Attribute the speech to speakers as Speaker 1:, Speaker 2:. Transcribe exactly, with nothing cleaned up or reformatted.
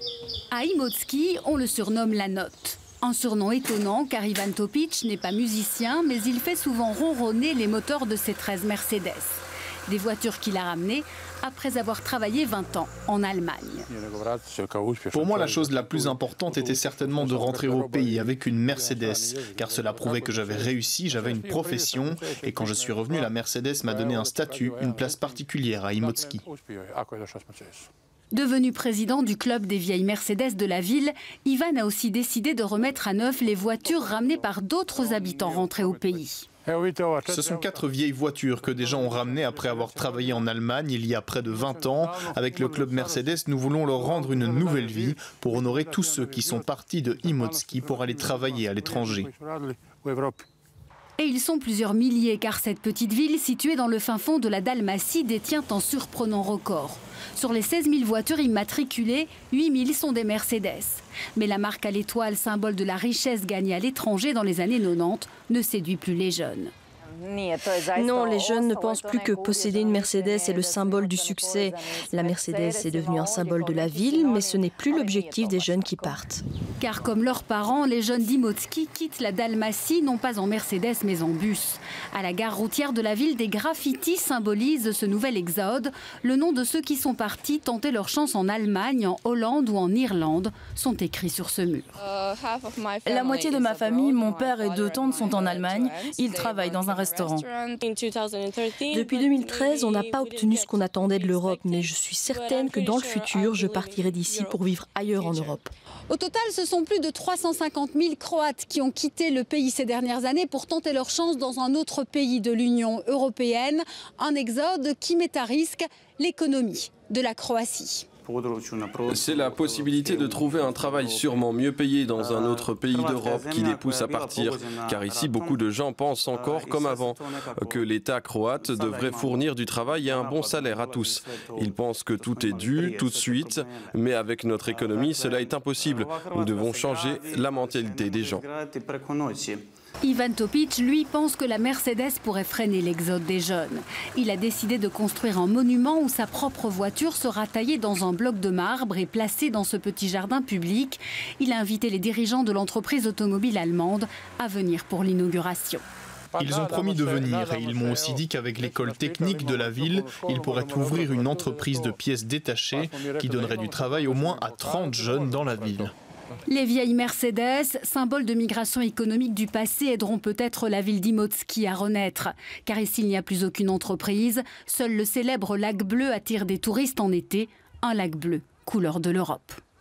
Speaker 1: À Imotski, on le surnomme la note. Un surnom étonnant car Ivan Topic n'est pas musicien, mais il fait souvent ronronner les moteurs de ses treize Mercedes. Des voitures qu'il a ramenées après avoir travaillé vingt ans en Allemagne.
Speaker 2: Pour moi, la chose la plus importante était certainement de rentrer au pays avec une Mercedes, car cela prouvait que j'avais réussi, j'avais une profession, et quand je suis revenu, la Mercedes m'a donné un statut, une place particulière à Imotski.
Speaker 1: Devenu président du club des vieilles Mercedes de la ville, Ivan a aussi décidé de remettre à neuf les voitures ramenées par d'autres habitants rentrés au pays.
Speaker 2: Ce sont quatre vieilles voitures que des gens ont ramenées après avoir travaillé en Allemagne il y a près de vingt ans. Avec le club Mercedes, nous voulons leur rendre une nouvelle vie pour honorer tous ceux qui sont partis de Imotski pour aller travailler à l'étranger.
Speaker 1: Et ils sont plusieurs milliers car cette petite ville située dans le fin fond de la Dalmatie détient un surprenant record. Sur les seize mille voitures immatriculées, huit mille sont des Mercedes. Mais la marque à l'étoile, symbole de la richesse gagnée à l'étranger dans les années quatre-vingt-dix, ne séduit plus les jeunes.
Speaker 3: Non, les jeunes ne pensent plus que posséder une Mercedes est le symbole du succès. La Mercedes est devenue un symbole de la ville, mais ce n'est plus l'objectif des jeunes qui partent.
Speaker 1: Car comme leurs parents, les jeunes d'Imotski quittent la Dalmatie non pas en Mercedes mais en bus. À la gare routière de la ville, des graffitis symbolisent ce nouvel exode. Le nom de ceux qui sont partis tenter leur chance en Allemagne, en Hollande ou en Irlande sont écrits sur ce mur.
Speaker 3: La moitié de ma famille, mon père et deux tantes sont en Allemagne. Ils travaillent dans un restaurant. Depuis deux mille treize, on n'a pas obtenu ce qu'on attendait de l'Europe, mais je suis certaine que dans le futur, je partirai d'ici pour vivre ailleurs en Europe.
Speaker 1: Au total, ce sont plus de trois cent cinquante mille Croates qui ont quitté le pays ces dernières années pour tenter leur chance dans un autre pays de l'Union européenne. Un exode qui met à risque l'économie de la Croatie.
Speaker 4: C'est la possibilité de trouver un travail sûrement mieux payé dans un autre pays d'Europe qui les pousse à partir. Car ici, beaucoup de gens pensent encore, comme avant, que l'État croate devrait fournir du travail et un bon salaire à tous. Ils pensent que tout est dû, tout de suite, mais avec notre économie, cela est impossible. Nous devons changer la mentalité des gens.
Speaker 1: Ivan Topic, lui, pense que la Mercedes pourrait freiner l'exode des jeunes. Il a décidé de construire un monument où sa propre voiture sera taillée dans un bloc de marbre et placée dans ce petit jardin public. Il a invité les dirigeants de l'entreprise automobile allemande à venir pour l'inauguration.
Speaker 2: Ils ont promis de venir et ils m'ont aussi dit qu'avec l'école technique de la ville, ils pourraient ouvrir une entreprise de pièces détachées qui donnerait du travail au moins à trente jeunes dans la ville.
Speaker 1: Les vieilles Mercedes, symbole de migration économique du passé, aideront peut-être la ville d'Imotski à renaître. Car ici, il n'y a plus aucune entreprise. Seul le célèbre lac bleu attire des touristes en été. Un lac bleu, couleur de l'Europe.